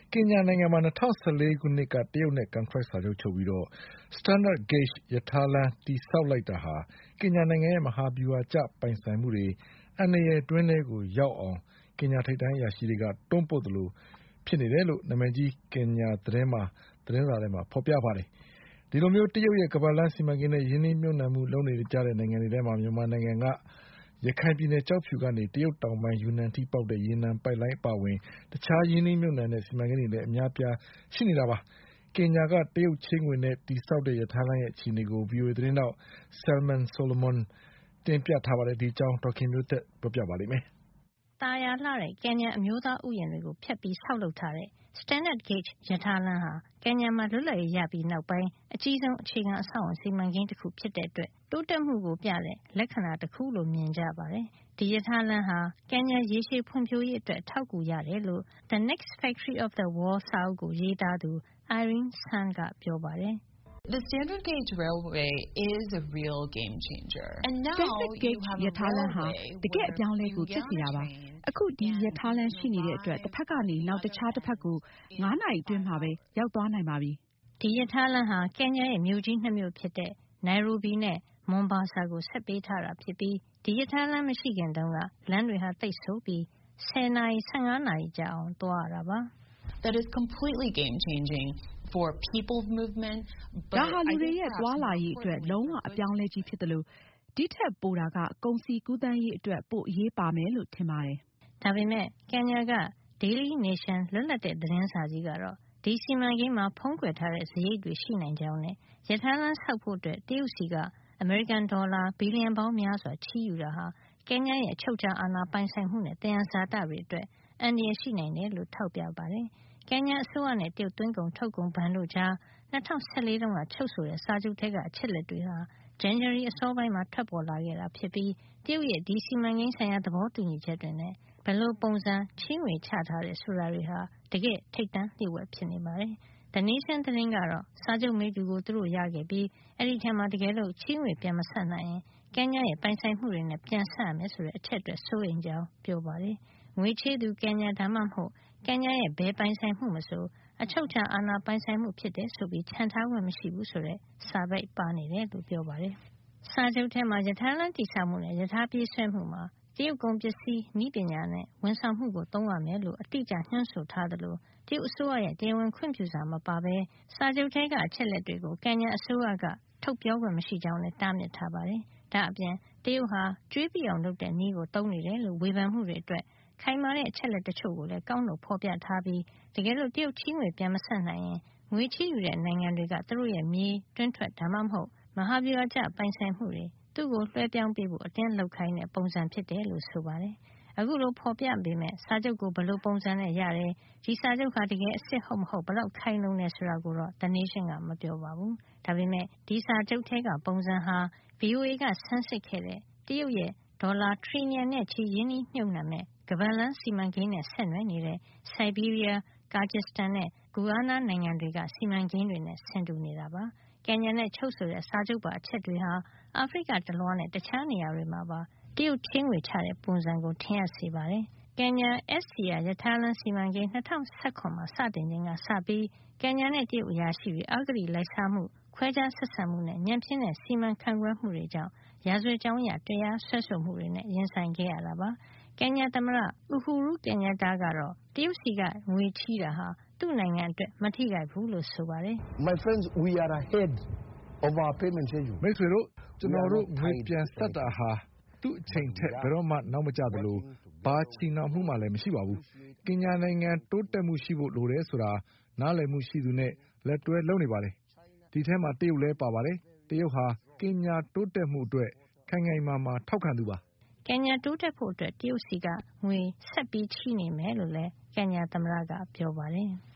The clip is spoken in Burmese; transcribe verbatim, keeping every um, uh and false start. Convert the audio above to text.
ကင်ညာနိုင်ငံမှာ၂၀၁၄ခုနှစ်ကတရုတ်နဲ့ကန်ထရိုက်စာချုပ်ချုပ်ပြီးတော့ Standard Gauge ရထားလမ်းတည်ဆောက်လိုက်တာဟာကင်ညာနိုင်ငံရဲ့မဟာဗျူဟာကျပိုင်ဆိုင်မှုတွေအန္တရာယ်တွင်းထဲကိုရောက်အောင်ကင်ညာထိပ်တန်းအရာရှိတွေကတွန်းပို့သလိုဖြစ်နေတယ်လို့နာမည်ကြီးကင်ညာသတင်းမှာသတင်းစာထဲမှာဖေါ်ပြပါတယ်ဒီလိုမျိုးတရုတ်ရဲ့ကမ္ဘာလမ်းစီမံကိန်းနဲ့ယင်းနှိမ့်မြုပ်နှံမှုလုပ်နေကြတဲ့နိုင်ငံတွေထဲမှာမြန်မာနိုင်ငံကရခိုင်ပြည်နယ်ကြောက်ဖြူကနေတရုတ်တောင်ပိုင်းယူနန်ထိပေါက်တဲ့ရေနံပိုက်လိုင်းအပါဝင်တခြားရင်းနှီးမြုပ်နှံတဲ့စီမံကိန်းတွေလည်းအများပြားရှိနေတာပါကင်ညာကတရုတ်ချင်းငွေနဲ့တိစောက်တဲ့ရထားလမ်းရဲ့အခြေအနေကို ဗွီအိုအေ သတင်းထောက် Salman Solomon တင်ပြထားပါတယ်ဒီအကြောင်းဒေါ်ခင်မျိုးသက်ပြောပြပါလိမ့်မယ်ตาယာလှတဲ့ကင်ညာအမျိုးသားဥယျာဉ်တွေကိုဖျက်ပြီးဆောက်လုပ်ထားတဲ့ Standard Gauge ရထားလမ်းဟာကင်ညာမှာလွတ်လပ်ရေးရပြီးနောက်ပိုင်းအကြီးဆုံးအခြေခံအဆောက်အအုံစီမံကိန်းတစ်ခုဖြစ်တဲ့အတွက်တိုးတက်မှုကိုပြတဲ့လက္ခဏာတစ်ခုလို့မြင်ကြပါတယ်။ဒီရထားလမ်းဟာကင်ညာရေရှည်ဖွံ့ဖြိုးရေးအတွက်အထောက်အကူရတယ်လို့ The Next Factory of the World စာအုပ်ကိုရေးသားသူ Irene Sun ကပြောပါတယ်။ The Standard Gauge Railway is a real game changer. And now Standard Gauge ရထားလမ်းဟာတကယ့်အပြောင်းအလဲကိုဖြစ်စေတာပါ။အခုဒီရထားလမ်းရှိနေတဲ့အတွက်တစ်ဖက်ကနေနောက်တခြားတစ်ဖက်ကိုငါးနာရီအတွင်းမှာပဲရောက်သွားနိုင်ပါပြီ။ဒီရထားလမ်းဟာကင်ညာရဲ့မြို့ကြီးနှစ်မြို့ဖြစ်တဲ့နိုင်ရိုဘီနဲ့မွန်ဘာဆာကိုဆက်ပေးထားတာဖြစ်ပြီးဒီရထားလမ်းမရှိခင်တုန်းကလမ်းတွေဟာတိတ်ဆိုးပြီးဆယ်နာရီဆယ့်ငါးနာရီကြာအောင်သွားရတာပါ။ That is completely game changing for people's movement. ဒါဟာလူတွေရဲ့သွားလာရေးအတွက်လုံးဝအပြောင်းအလဲကြီးဖြစ်တယ်လို့ဒီထက်ပိုတာကကုန်စည်ကူးသန်းရေးအတွက်ပိုအရေးပါမယ်လို့ထင်ပါတယ်။ဒါပေမဲ့ကင်ညာက Daily Nation လွတ်လပ်တဲ့သတင်းစာကြီးကတော့ဒီစီမံကိန်းမှာဖုံးကွယ်ထားတဲ့စရိတ်တွေရှိနိုင်ကြောင်းနဲ့ရထားလမ်းဆောက်ဖို့အတွက်တရုတ်စီကအမေရိကန်ဒေါ်လာဘီလီယံပေါင်းများစွာချီးယူတာဟာကင်ညာရဲ့အချုပ်အခြာအာဏာပိုင်ဆိုင်မှုနဲ့သယံဇာတတွေအတွက်အန္တရာယ်ရှိနိုင်တယ်လို့ထောက်ပြပါတယ်။ကင်ညာအစိုးရနဲ့တရုတ်သွင်းကုန်ထုတ်ကုန်ဘဏ်တို့ကြား၂၀၁၄တုန်းကချုပ်ဆိုတဲ့စာချုပ်ထဲကအချက်လက်တွေဟာဇန်နဝါရီအစောပိုင်းမှာထွက်ပေါ်လာခဲ့တာဖြစ်ပြီးတရုတ်ရဲ့ဒီစီမံကိန်းဆိုင်ရာသဘောတူညီချက်တွေနဲ့ဘယ်လိုပုံစံချေးငွေချထားတယ်ဆိုတာတွေဟာတကယ်ထိပ်တန်းလျှို့ဝှက်ဖြစ်နေပါတယ်။ The Nation သတင်းကတော့စာချုပ်မိတ္တူကိုသူတို့ရခဲ့ပြီးအဲ့ဒီထဲမှာတကယ်လို့ချေးငွေပြန်မဆပ်နိုင်ရင်ကင်ညာရဲ့ပိုင်ဆိုင်မှုတွေနဲ့ပြန်ဆပ်ရမယ်ဆိုတဲ့အချက်အတွက်စိုးရိမ်ကြောင်းပြောပါတယ်။ငွေချေးသူကင်ညာဒါမှမဟုတ်ကင်ညာရဲ့ဘယ်ပိုင်ဆိုင်မှုမဆိုအချုပ်အခြာအာဏာပိုင်ဆိုင်မှုဖြစ်တယ်ဆိုပြီးချန်ထားခွင့်မရှိဘူးဆိုတဲ့စာပိတ်ပါနေတယ်လို့ပြောပါတယ်။စာချုပ်ထဲမှာရထားလမ်းတည်ဆောက်မှုနဲ့ရထားပြေးဆွဲမှုမှာတရုတ်ကုန်ပစ္စည်းနည်းပညာနဲ့ဝန်ဆောင်မှုကိုသုံးရမယ်လို့အတိအကျညွှန်းဆိုထားသလိုတရုတ်အစိုးရရဲ့တရားဝင်ခွင့်ပြုစာမပါဘဲစာချုပ်ထဲကအချက်လက်တွေကိုကင်ညာအစိုးရကထုတ်ပြောခွင့်မရှိကြောင်းလည်းတားမြစ်ထားပါတယ်။ဒါအပြင်တရုတ်ဟာကြွေးပြအောင်လုပ်တဲ့နည်းကိုသုံးနေတယ်လို့ဝေဖန်မှုတွေအတွက်ခိုင်မာတဲ့အချက်လက်တချို့ကိုလည်းကောက်နှုတ်ဖော်ပြထားပြီးတကယ်လို့တရုတ်ချေးငွေပြန်မဆပ်နိုင်ရင်ငွေချေးယူတဲ့နိုင်ငံတွေကသူတို့ရဲ့မြေတွင်းထွက်ဒါမှမဟုတ်မဟာဗျူဟာကျပိုင်ဆိုင်မှုတွေသူ့ကိုလွှဲပြောင်းပေးဖို့အတင်းလုပ်ခိုင်းတဲ့ပုံစံဖြစ်တယ်လို့ဆိုပါတယ်။အခုလိုဖော်ပြပေမဲ့စာချုပ်ကိုဘယ်လိုပုံစံနဲ့ရတယ်ဒီစာချုပ်ဟာတကယ်အစ်စ်ဟုတ်မဟုတ်ဘယ်လောက်ခိုင်လုံနေဆိုတာကိုတော့ The Nation ကမပြောပါဘူး။ဒါပေမဲ့ဒီစာချုပ်ထဲကပုံစံဟာ ဗွီအိုအေ ကဆန်းစစ်ခဲ့တဲ့တရုတ်ရဲ့ဒေါ်လာထရီလီယံနဲ့ချီရင်းနှီးမြှုပ်နှံမဲ့ကမ္ဘာလမ်းစီမံကိန်းနဲ့ဆက်နွယ်နေတဲ့ Siberia, Kyrgyzstan နဲ့ Guyana နိုင်ငံတွေကစီမံကိန်းတွေနဲ့ဆင်တူနေတာပါ။ကင်ညာနဲ့ချုပ်ဆိုတဲ့စာချုပ်ပါအချက်တွေဟာအာဖရိကတလွှားနဲ့တခြားနေရာတွေမှာပါတရုတ်ချေးငွေချတဲ့ပုံစံကိုထင်ဟပ်စေပါတယ်။ကင်ညာ S C R ရထားလမ်းစီမံကိန်း၂၀၁၇မှာစတင်ချိန်ကစပြီးကင်ညာနဲ့တရုတ်အရာရှိတွေအဂတိလိုက်စားမှုခွဲခြားဆက်ဆံမှုနဲ့ညံ့ဖျင်းတဲ့စီမံခန့်ခွဲမှုတွေကြောင့်ရာဇဝတ်ကြောင်းအရတရားစွဲဆိုမှုတွေနဲ့ရင်ဆိုင်ခဲ့ရတာပါ။ကင်ညာသမ္မတ Uhuru Kenyatta ကတော့တရုတ်စီကငွေချေးတာဟာသူ့နိုင်ငံအတွက်မထိခိုက်ဘူးလို့ဆိုပါတယ်။ My friends, we are ahead of our payment schedule. မိတ်ဆွေတို့ကျွန်တော်တို့ငွေပြန်ဆက်တာဟာသူ့အချိန်ထက်ဘယ်တော့မှနောက်မကျသလိုဘာချီနှောင်မှုမှလည်းမရှိပါဘူး။ကင်ညာနိုင်ငံတိုးတက်မှုရှိဖို့လိုတယ်ဆိုတာနားလည်မှုရှိသူနဲ့လက်တွဲလုပ်နေပါတယ်။ဒီထဲမှာတရုတ်လည်းပါပါတယ်။တရုတ်ဟာကင်ညာတိုးတက်မှုအတွက်ခိုင်ခိုင်မာမာထောက်ခံသူပါ။ကင်ညာတိုးတက်ဖို့အတွက်တရုတ်စီကငွေဆက်ပြီးချေးနေမယ်လို့လည်းကင်ညာသမ္မတကပြောပါတယ်။